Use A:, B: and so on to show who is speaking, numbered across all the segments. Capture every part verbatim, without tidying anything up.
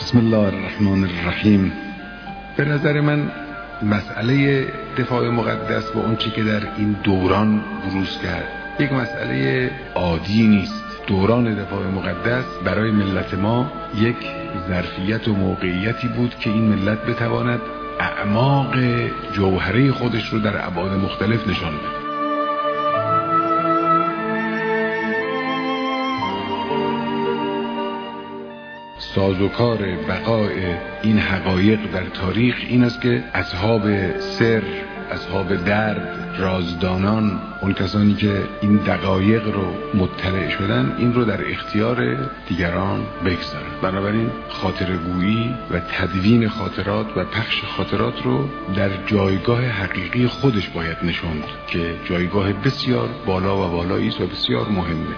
A: بسم الله الرحمن الرحیم. به نظر من مسئله دفاع مقدس و اون چی که در این دوران بروز کرد یک مسئله عادی نیست. دوران دفاع مقدس برای ملت ما یک ظرفیت و موقعیتی بود که این ملت بتواند اعماق جوهره خودش رو در ابعاد مختلف نشان بده. سازوکار بقای این حقایق در تاریخ این است که اصحاب سر، اصحاب درد، رازدانان، اون کسانی که این دقایق رو مطلع شدن این رو در اختیار دیگران بگذارن. بنابراین خاطرگویی و تدوین خاطرات و پخش خاطرات رو در جایگاه حقیقی خودش باید نشوند که جایگاه بسیار بالا و بالایی است و بسیار مهمه.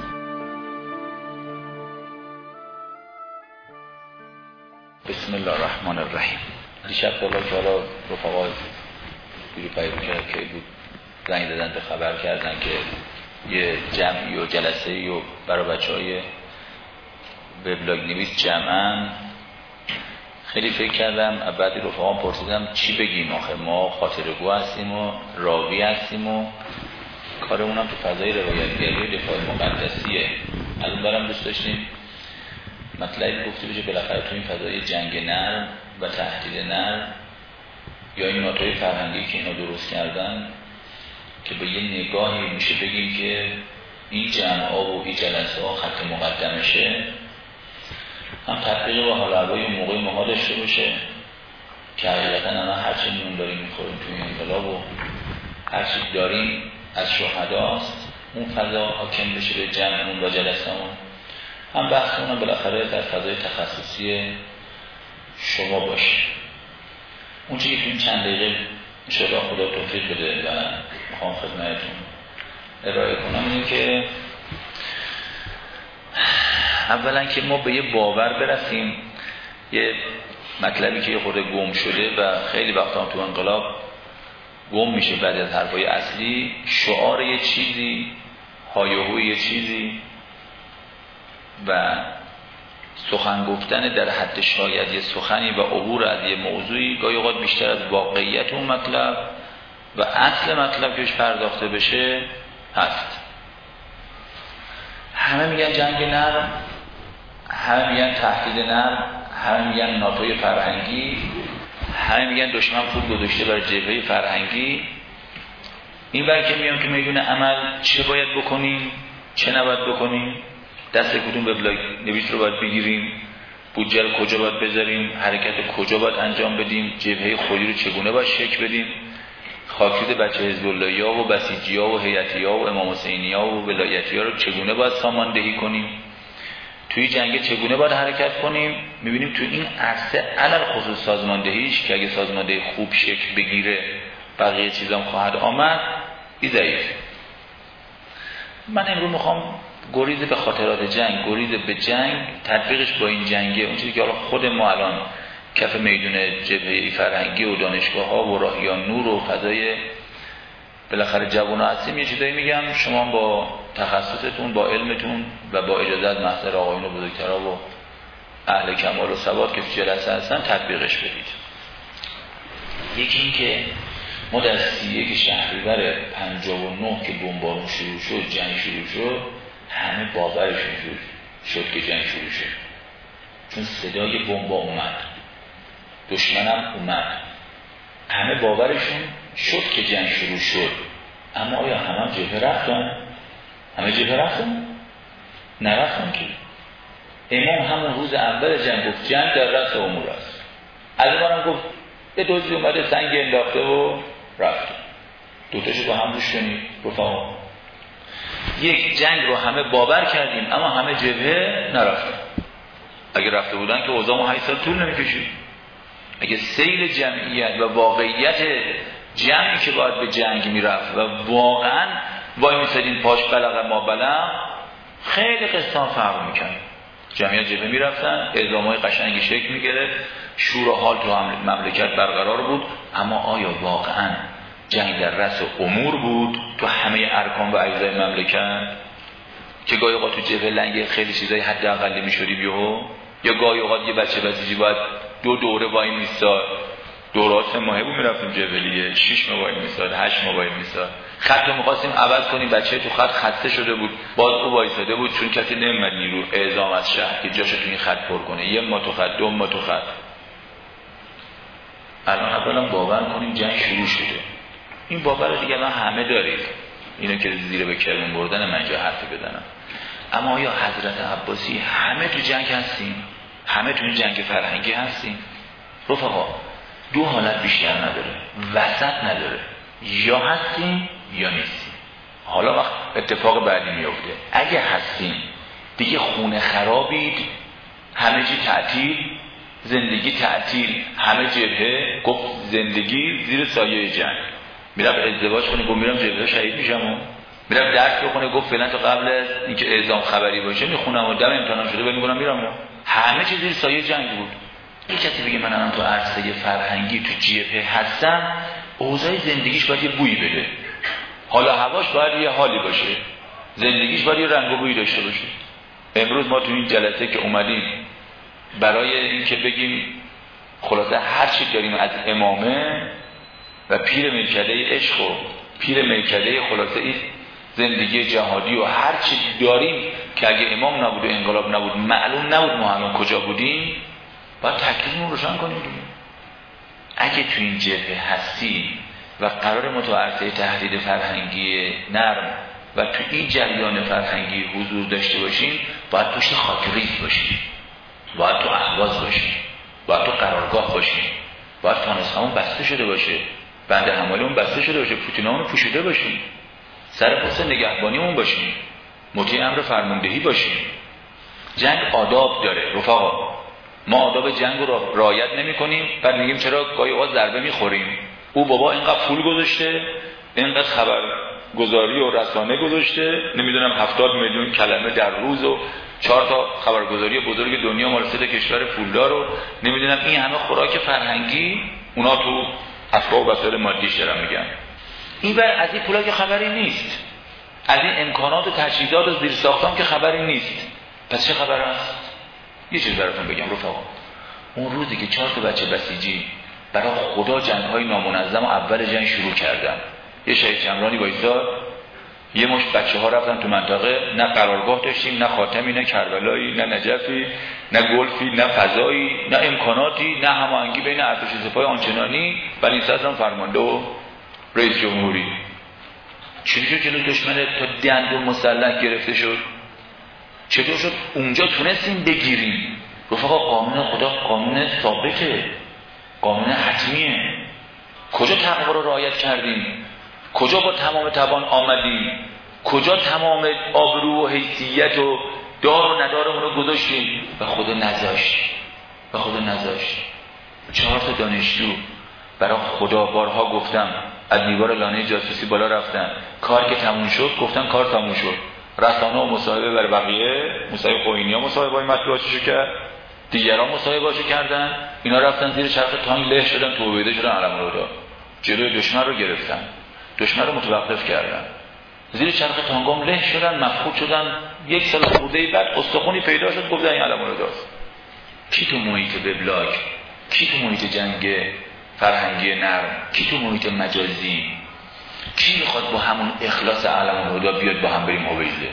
B: بسم الله الرحمن الرحیم. دیشب بالا که حالا رفقا بیرو پیدا کرد که بود زنگ دادن به خبر کردن که یه جمعی و جلسه‌ای و برای بچه‌های وبلاگ نویس جمعن. خیلی فکر کردم، بعد رفقام پرسیدم چی بگیم، آخه ما خاطرگو هستیم و راوی هستیم و کارمونم تو فضای روایتگری و دفاع مقدسیه. از اون برم دوست داشتیم مطلبی گفته بشه بالاخره تو این فضای جنگ نرم و تهدید نرم یا این ناتوی فرهنگی که اینا درست کردن که به یه نگاهی میشه بگیم که این جمع‌ها و این جلسه‌ها خط مقدمشه، هم تطبیق و حال هوای اون موقع ما داشته باشه که حقیقتا الان هرچی نون داریم میخوریم توی انقلاب و هرچی داریم از شهداست، اون فضا حاکم بشه به جمعمون و جلسه‌مون. هم بحثمون بالاخره در فضای تخصصی شما باشه. اون چیزی که این چند دقیقه انشاءالله خدا توفیق بده و میخوام خدمتتون ارائه کنم اینه که اولا که ما به یه باور برسیم، یه مطلبی که یه خورده گم شده و خیلی وقتا هم تو انقلاب گم میشه بعد از حرفای اصلی، شعار یه چیزی، هایهوی یه چیزی و سخن گفتن در حد شاید یه سخنی و عبور از یه موضوعی گاهی اوقات بیشتر از واقعیت اون مطلب و اصل مطلب که بهش پرداخته بشه هست. همه میگن جنگ نرم، همه میگن تهدید نرم، همه میگن ناتوی فرهنگی، همه میگن دشمن پول گذاشته برای جبهه فرهنگی. این بر که میگم که میدونه عمل چه باید بکنیم چه نباید بکنیم، دست کدوم وبلاگ نویس رو باید بگیریم، بودجه رو کجا باید بذاریم، حرکت رو کجا باید انجام بدیم، جبهه خودی رو چگونه باید شکل بدیم، خاکریز بچه حزب اللهیا و بسیجیا و هیئتیا و امام حسینیا و ولایتیا رو چگونه باید ساماندهی کنیم، توی جنگ چگونه باید حرکت کنیم. میبینیم تو این عرصه علل خصوص سازماندهیش که اگه سازماندهی خوب شکل بگیره بقیه چیزام خواهد آمد، این ضعیف. من امروز میخوام گریز به خاطرات جنگ، گریز به جنگ، تطبیقش با این جنگه، اون چیزی که حالا خود ما الان کف میدون جبهه فرهنگی و دانشگاه ها و راهیان نور و فضای بالاخره جوونا هستیم، یه چیزایی میگم شما با تخصصتون، با علمتون و با اجازه از محضر آقایون و بزرگترها و اهل کمال و سواد که تو جلسه هستن تطبیقش بدید. یکی این که ما در سی و یک شهریور پنجاه و نه که بمبارون شروع شد، جنگ شروع شد، همه باورشون شد شد که جنگ شروع شد، چون صدای بمبا اومد، دشمنم اومد، همه باورشون شد که جنگ شروع شد. اما آیا همه هم جبهه رفتن؟ همه جبهه رفتن؟ نرفتن که. امام همون روز اول جنگ گفت جنگ در رأس امور است. از اونم گفت به دوزی اومده سنگ انداخته و رفت. دوتاشو با هم روش کنید رفقا. یک جنگ رو همه باور کردیم اما همه جبهه نرفتن. اگه رفته بودن که اوضاع ما هشت سال طول نمی‌کشید. اگه سیل جمعیت و واقعیت جمعی که باید به جنگ میرفت و واقعا وای میسادین پاش بلغ ما بلغ، خیلی قصه فرق میکرد. جمعیت جبهه میرفتن، اعزام‌های قشنگی شکل میگرفت، شور و حال تو مملکت برقرار بود. اما آیا واقعا جنگ در رأس امور بود تو همه ارکان و اجزای مملکت که گاهی اوقات تو جبهه لنگ خیلی چیزای حداقلی میشدیم یهو؟ یا گاهی اوقات یه بچه بسیجی باید دو دوره وای میستاد، دورات سه ماهه بود میرفتیم جبلیه، شش ماه وای میستاد، هشت ماه وای میستاد. خط رو می‌خواستیم عوض کنیم، بچه تو خط خسته شده بود، باز او وایساده بود چون کسی نمی‌اومد نیرو اعزام از شهر که جاشو تو این خط پر کنه، یه ما تو خط، دو ما تو خط. الان اولا باور کنیم جنگ شروع شده. این باور رو دیگه الان همه دارید. اینو که زیر به کرمون بردن من جا حرفی بزنم. اما آیا حضرت عباسی همه تو جنگ هستیم؟ همه تو این جنگ فرهنگی هستیم؟ رفقا دو حالت بیشتر نداره، وسط نداره، یا هستیم یا نیستیم. حالا وقت اتفاق بعدی میفته، اگه هستیم دیگه خونه خرابید، همه چی تعطیل، زندگی تعطیل، همه جبهه، گفت زندگی زیر سایه جنگ. میرم ازدواج کنه گفت میرم جبهه شهید میشم، میرم درس بخونه گفت فعلا تا قبل از اینکه اعزام خبری باشه میخونم و دم امتحان شده بریم میگم میرم. همه چیز زیر سایه جنگ بود. یک کسی بگه من الان تو عرصه فرهنگی تو جبهه هستم، اوضاع زندگیش باید یه بویی بده، حالا هواش باید یه حالی باشه، زندگیش باید یه رنگ و بویی داشته باشه. امروز ما تو این جلسه که اومدیم برای اینکه بگیم خلاصه هر چی داریم از امامه و پیر میکده عشق و پیر میکده خلاصه این زندگی جهادی و هر چی داریم که اگه امام نبود و انقلاب نبود معلوم نبود ما الان کجا بودیم، باید تکلیفمون روشن کنیم. اگه تو این جبهه هستی و قرار ما تو عرصه تحریر فرهنگی نرم و تو این جریان فرهنگی حضور داشته باشیم، باید پشت خاکریز باشیم، باید تو اهواز باشیم، باید تو قرارگاه باشیم، باید فانوس‌هامون بسته شده باشه، بند حمالیمون بسته شده باشه، پوتینامون پوشیده باشیم، سر پست نگهبانیمون باشیم، مطیع امر فرماندهی باشیم. جنگ آداب داره رفقا، ما آداب جنگ رو رعایت نمی کنیم، بعد میگیم چرا گاهی اوقات ضربه میخوریم. او بابا اینقدر پول گذاشته، اینقدر خبرگزاری و رسانه گذاشته، نمیدونم هفتاد میلیون کلمه در روز و چهار تا خبرگزاری بزرگ دنیا مال سه کشور پولدار رو نمیدونم، این همه خوراک فرهنگی اونا تو اسباب و وسایل مادیش دارن میگن. این بر از این پولا که خبری نیست، از این امکانات و تجهیزات و زیرساختان که خبری نیست. پس چه خبر است؟ یه چیز براتون بگم رفقا، اون روزی که چهار تا بچه بسیجی برای خدا جنگ‌های نامنظم و اول جنگ شروع کردن، یه شهید شمرانی وایساد، یه مشت بچه‌ها رفتن تو منطقه، نه قرارگاه داشتیم، نه خاتمی، نه کربلایی، نه نجفی، نه گلفی، نه فضایی، نه امکاناتی، نه هماهنگی بین ارتش سپاه آنچنانی، ولی صدرم فرمانده و رئیس جمهوری. چطور جلوی دشمن تا دندون مسلح گرفته شد؟ چطور شد اونجا تونستیم بگیریم؟ رفقا قانون خدا قانون ثابته، قانون حتمیه. کجا تقوا رو رعایت کردیم؟ کجا با تمام توان آمدیم؟ کجا تمام آبرو و حیثیت و دار و ندارمون رو گذاشتیم؟ و خدا نذاشت، و خدا نذاشت. چهار تا دانشجو برای خدا بارها گفتم از دیوار لانه جاسوسی بالا رفتن، کار که تموم شد گفتن کار تموم شد، رسانه و مصاحبه بر بقیه، مصاحبه خوینی ها مصاحبه های مطبوعاتشو کرد، دیگران مصاحبهاشو کردن، اینا رفتن زیر چرخ تانک له شدن، تو عبیده شدن، علم‌الهدی جلوی دشمن رو گرفتن، دشمن رو متوقف کردن، زیر چرخ تانگام له شدن، مفقود شدن. یک سال خورده بعد استخونی پیدا شد، گفتن این علم‌الهدی است. کی تو محیط وبلاگ، کی تو محیط جنگ فرهنگی نرم، کی تو محیط مجازی، کی میخواد با همون اخلاص علم‌الهدی بیاد با هم بریم حویزه؟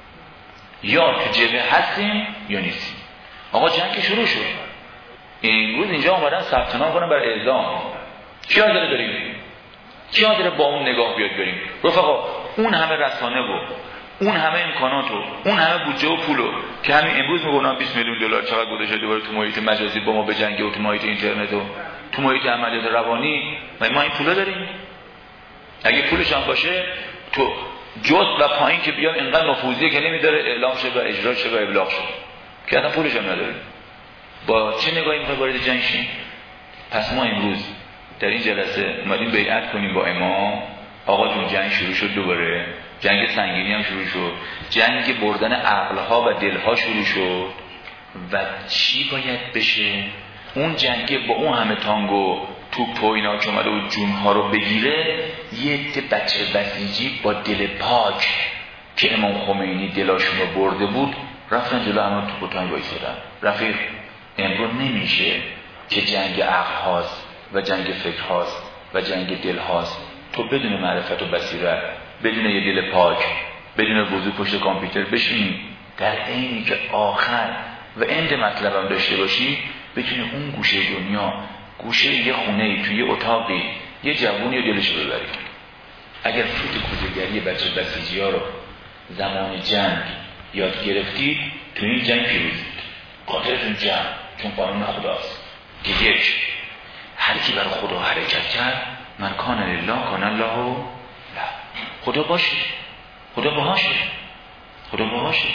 B: یا تو جبهه هستیم یا نیستیم. آقا جنگ شروع شد، امروز اینجا اومدن ثبت نام کنن برای اعزام. کی حاضر داریم؟ کی حاضر با اون نگاه بیاد بریم؟ رفقا اون همه رسانه و اون همه امکانات و اون همه بودجه و پولو که همین امروز میگونن بیست میلیون دلار چقدر گذاشته دوباره تو محیط مجازی با ما به جنگ و تو محیط اینترنت و تو محیط عملیات روانی، و ما این پولا داریم؟ اگه پولش هم باشه تو جز و پایین که بیان اینقدر نفوذیه که نمیداره اعلام شه و اجرا شه و ابلاغ شه، که اصلا پولش هم نداره. با چه نگاهی میخوای وارد جنگ شیم؟ پس ما امروز در این جلسه اومدیم بیعت کنیم با امام. آقا جون جنگ شروع شد، دوباره جنگ سنگینی هم شروع شد، جنگ بردن عقلها و دلها شروع شد و چی باید بشه؟ اون جنگ با اون همه تانگو توپ و اینا که اومده و جونها رو بگیره، یه عده بچه بسیجی با دل پاک که امام خمینی دلاشون رو برده بود رفتن جلو همه توپ و تانگ وایسادن. رفیق امروز نمیشه که جنگ عقل هاست و جنگ فکر هاست و جنگ دل هاست. تو بدون معرفت و بصیرت، بدون یه دل پاک، بدون وضو پشت کامپیوتر بشینی در عینی که آخر و اند مطلبم داشته باشی، بتونی اون گوشه دنیا، گوشه یه خونه توی یه اتاقی یه جوونی رو دلش ببری. اگر فوت کوزه‌گری بچه بسیجی ها رو زمان جنگ یاد گرفتید، تو این جنگ پیروزید. قاطرتون جنگ، چون قانون خداست که یک، هر کی برای خدا حرکت کرد، من کان لله کان الله لا. خدا باشه، خدا باشه، خدا باشه.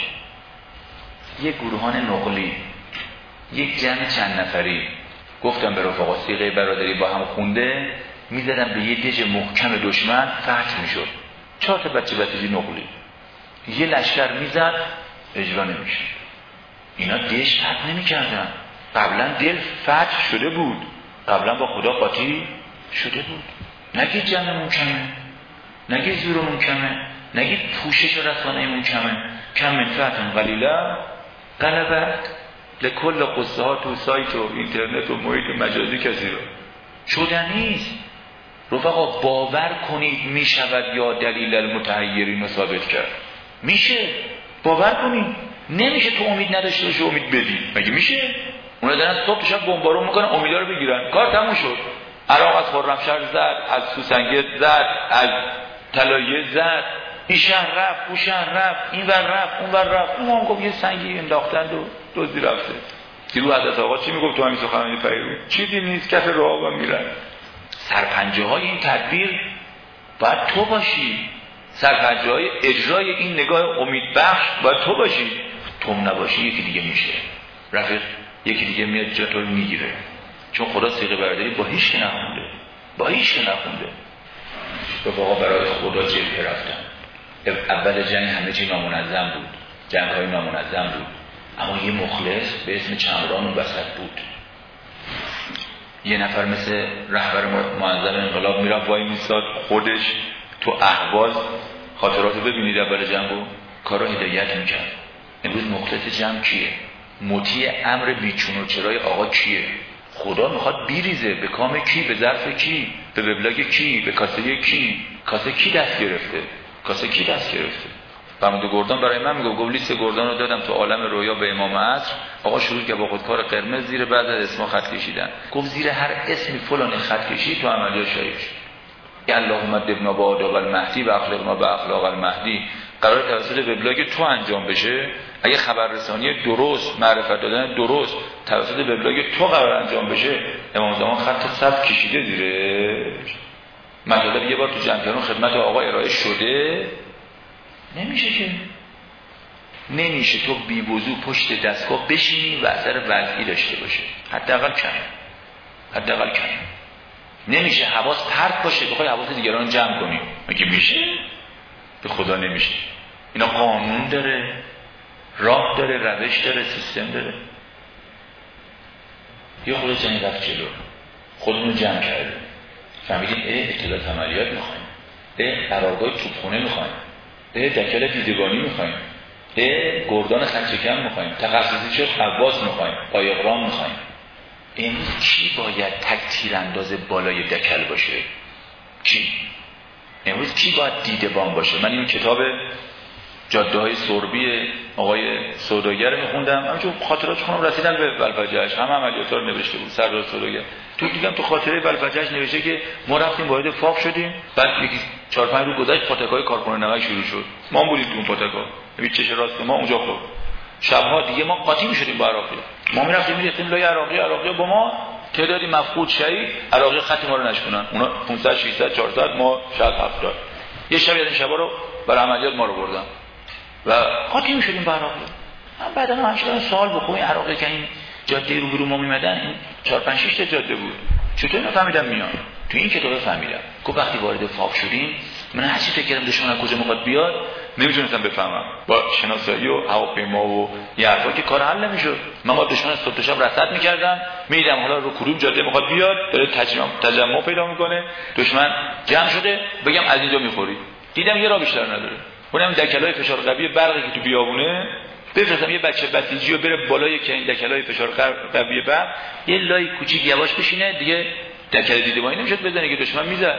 B: یک گروهان نقلی، یک جمع چند نفری، گفتم به رفقا صیغه برادری با هم خونده، میزدن به یه دژ محکم دشمن، فتح میشد. چهار تا بچه بسیجی نقلی، یه لشکر میزد، اجرا نمیشه. اینا دژ فتح نمیکردن. قبلا دل فتح شده بود، قبلا با خدا قاطی شده بود. نگید جمعمون کمه، نگید زورمون کمه، نگید پوشش و رسانه‌مون کمه. کم من فتح قلیلا غلبت لکل قصه ها تو سایت و اینترنت و محیط مجازی کسی رو شدن نیست. رفقا باور کنید میشود یا دلیل المتحیرین رو ثابت کرد. میشه، باور کنید. نمیشه تو امید نداشته باشی امید بدی، مگه میشه؟ اونا دارن صبح شب بمبارون میکنن امیدا رو بگیرن، کار تموم شد. عراق از خرمشهر زد، از سوسنگت زد، از طلایه زد، این شهر رفت، اون شهر رفت، این ور رفت، اون ور رفت. اون هم گفت یه سنگی انداختند و دزدی رفته. دیرو حضرت آقا چی میگفت تو همین سخنرانی پیرو؟ چیزی نیست، کف راه هم میرن. سرپنجه های این تدبیر باید تو باشی. سرپنجه های اجرای این نگاه امید بخش باید تو باشی. تو نباشی یکی دیگه میشه. رفیق یکی دیگه میاد جا تو میگیره. چون خدا صیغه برادری با هیچ که نخونده، با هیچ که نخونده. به واقعا برای خدا جبهه رفتن. اول جنگ همه چی نامنظم بود، جنگ های نامنظم بود، اما یه مخلص به اسم چمران اون وسط بود. یه نفر مثل رهبر معظم انقلاب میرفت وای میستاد خودش تو اهواز خاطراتو ببینید اول جنگو کارو هدایت میکرد. امروز مخلص جمع کیه؟ مطیع امر بیچون و چرای آقا کیه؟ خدا میخواد بیریزه به کام کی؟ به ظرف کی؟ به وبلاگ کی؟ به کاسه کی؟ کاسه کی دست گرفته؟ کاسه کی دست گرفته؟ فرمانده گردان برای من میگه گفت لیست گردان رو دادم تو عالم رویا به امام عصر. آقا شروع کرد با خودکار قرمز زیر بعد از اسم خط کشیدن. گفت زیر هر اسمی فلان خط کشید تو عملیات شهید شد. اللهم دبنا با آداب المهدی و اخلاقنا به اخلاق المهدی. قرار توسط وبلاگ تو انجام بشه. اگه خبررسانی درست، معرفت دادن درست توسط وبلاگ تو قرار انجام بشه، امام زمان خط صف کشیده زیرش. مطلب یه بار تو جمع خدمت آقا ارائه شده. نمیشه که نمیشه تو بی وضو پشت دستگاه بشینی و اثر وضعی داشته باشه. حداقل کم حداقل کم نمیشه حواس پرت باشه بخوای حواس دیگران جمع کنی. مگه میشه؟ به خدا نمیشه. اینا قانون داره، راه داره، روش داره، سیستم داره. یه خود جنگ رفت جلو، خودمون جمع کرده، فهمیدیم اه اطلاعات عملیات میخوایم، اه قرارگاه توپخونه میخوایم، اه دکل دیدگانی میخوایم، اه گردان خطرکم میخوایم، تخصصی شد حواس میخوایم، قایقران میخوایم. امروز کی باید تک تیرانداز بالای دکل باشه؟ کی؟ امروز کی باید دیدبان باشه؟ من این کتاب جاده های سربی آقای سوداگر میخوندم، همچون خاطرات خونم رسیدن به بلفجهش، هم عملیات رو نوشته بود سردار سوداگر. تو دیدم تو خاطره بلفجهش نوشته که ما رفتیم وارد فاق شدیم، بعد یکی چهار پنج روز گذشت پاتکای کارخونه نمک شروع شد، ما بودیم تو اون پاتکا، ببین چش راست ما اونجا خورد. شبها دیگه ما قاطی میشدیم با عراقی، ما میرفتیم میرفتیم لای عراقی، عراقی با ما تعدادی مفقود شهید، عراقی خط ما رو نشکنن، اونا پانصد ششصد چهارصد ما شاید هفتاد. یه شب از این شبا رو برای عملیات ما رو بردن و قاطی میشدیم با عراقی. من بعدا هم همچنان سوال بکنم این عراقی که این جاده رو برو ما میمدن، این چهار پنج شش تا جاده بود، چطور نفهمیدم میان؟ تو این کتاب فهمیدم. گفت وقتی وارد فاق شدیم من هر چی فکر کردم دشمن کجا میخواد بیاد نمیتونستم بفهمم، با شناسایی و هواپیما و یه حرفا که کار حل نمیشد. من با دشمن صبح تا شب رصد میکردم، میدیدم حالا رو کدوم جاده میخواد بیاد، داره تجمع تجمع پیدا میکنه، دشمن جمع شده، بگم از اینجا میخوری، دیدم یه راه بیشتر نداره. اونم دکلای فشار قوی برقی که تو بیابونه بفرستم یه بچه بسیجی رو بره بالای که این دکلای فشار قوی برق یه لای کوچیک یواش بشینه دیگه دکل دیدبانی نمیشد بزنه که دشمن میزد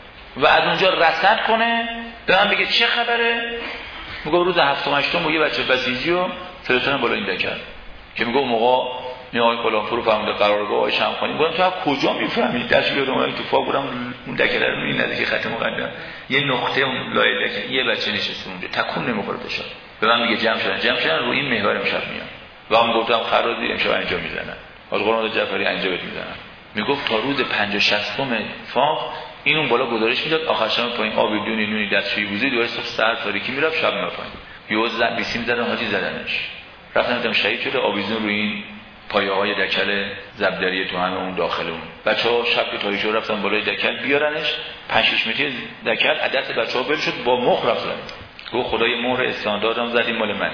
B: و از اونجا رصد کنه به من بگه چه خبره. میگه روز هفتم هشتم با یه بچه بسیجی رو فرستادن بالای این دکل که میگه موقع نه آقای فلانپور رو فهمیده قرارگاه آقای شمخانی. میگم تو از کجا میفهمی؟ دست یادم اومد تو فا بودم اون دکل رو میبینی نزدیک خط مقدم یه نقطه اون لای دکل یه بچه نشسته اونجا تکون نمیخوره فشار. به من میگه جمع شدن جمع شدن رو این محور امشب میان و من گفتم خرازی امشب انجام میزنن از قرآن جعفری انجام میزنن. میگفت تا روز پنجاه شصتم فاق این اون بالا گزارش میداد آخر شب پایین آبی دونی نونی دستشویی وزی دوباره صبح سر تاریکی میرفت شب میاد پایین یهو زد بیسیم زدن حاجی زدنش رفتن دیدم شهید شده آویزون روی این پایه‌های دکل زبدری تو همه اون داخل اون بچه‌ها شب که تاریشو رفتن بالای دکل بیارنش پنج شش متری دکل عدد بچه‌ها بل شد با مخ رفتن. گفت خدای مهر استانداردم زدیم مال منه.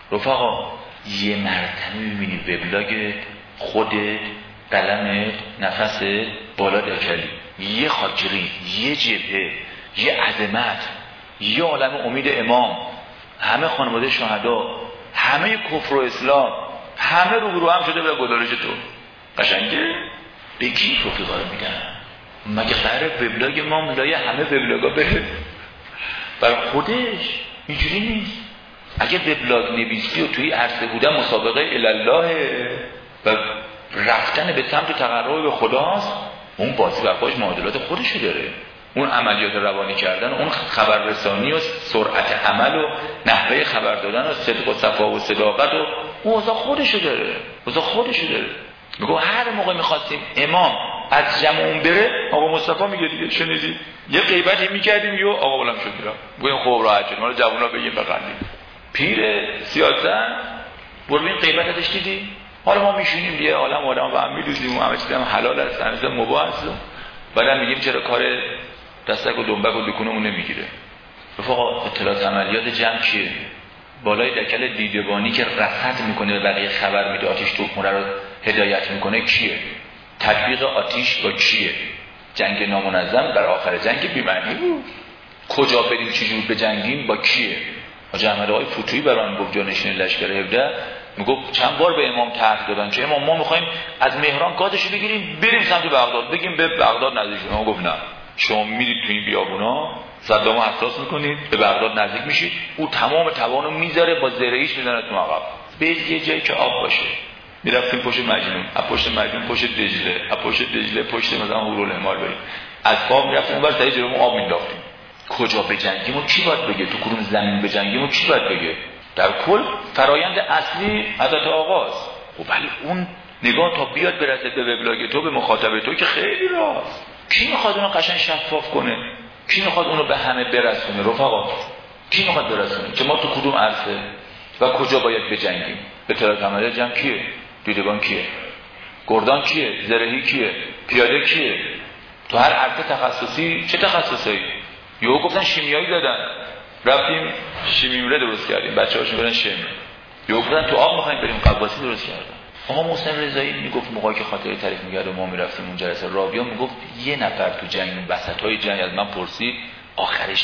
B: رفقا یه مرتبه می‌بینی وبلاگ خودت قلمت نفس بالا دکلی یه خاکری یه جبهه یه عظمت یه عالم امید امام همه خانواده شهدا همه کفر و اسلام همه رو رو هم شده به گزارش تو قشنگه به کی رفیقا رو میدن مگه قراره وبلاگ ما لای همه وبلاگا بره برای خودش اینجوری نیست. اگه وبلاگ نویسی و توی عرصه بودن مسابقه الله و رفتن به سمت تقرب به خداست اون بازی برخواش معادلات خودشو داره اون عملیات روانی کردن اون خبررسانی و سرعت عمل و نحوه خبر دادن و صدق و صفا و صداقت و اون اوضاع خودشو داره اوضاع خودشو داره. میگه هر موقع میخواستیم امام از جمعون بره آقا مصطفی میگه دیگه شنیدی یه غیبتی میکردیم یو آقا بلند شد میرم میگیم خب راحت شد ما رو جوونا بگیم بخندیم پیر سیاست برو این غیبت ازش دیدی حالا ما میشینیم یه عالم آدم با هم میدوزیم و همه چیز هم حلال است همیشه مباح است بعدم میگیم چرا کار دستک و دنبک و دکونمون نمیگیره. رفقا اطلاعات عملیات جمع چیه؟ بالای دکل دیدبانی که رصد میکنه به بقیه خبر میده آتش توپمره رو هدایت میکنه کیه؟ تطبیق آتش با کیه؟ جنگ نامنظم در آخر جنگ بی‌معنی بود. کجا بریم چجور بجنگیم با کیه؟ حاجی احمد آقای فتویی برام گفت جانشین لشکر هفده میگفت چند بار به امام طرح دادن که امام ما میخوایم از مهران گازشو بگیریم بریم سمت بغداد بگیم به بغداد نزدیک شما. گفت نه شما میرید تو این بیابونا صدامو حساس میکنید به بغداد نزدیک میشید او تمام توانو میذاره با زرهیش میزنه تو عقب به یه جایی که آب باشه. میرفتیم پشت مجنون از پشت مجنون پشت دجله از پشت دجله پشت مثلا هورالهمال بریم از پا میرفتیم اونور تا جلومون آب مینداختیم. کجا بجنگیم و کی باید بگه؟ تو کدوم زمین بجنگیم و کی باید بگه؟ در کل فرایند اصلی حضرت آقاست. و ولی اون نگاه تا بیاد برسه به وبلاگ تو به مخاطب تو که خیلی راست. کی میخواد اونو قشنگ شفاف کنه؟ کی میخواد اونو به همه برسونه؟ رفقا کی میخواد برسونه که ما تو کدوم عرصه و کجا باید بجنگیم؟ اطلاعات عملیات جمع کیه؟ دیدبان کیه؟ گردان کیه؟ زرهی کیه؟ پیاده کیه؟ تو هر عرصه تخصصی چه تخصصی؟ یهو گفتن شیمیایی دادن رفتیم شیمیمره درست کردیم بچه‌هاش میگن شیمی. یهو گفتن تو آب می‌خوایم بریم قواسی درست کردن. آقا محسن رضایی میگفت موقعی که خاطره تعریف می‌کرد و ما می‌رفتیم اون جلسه رابیا میگفت یه نفر تو جنگ وسطای جنگ از من پرسید آخرش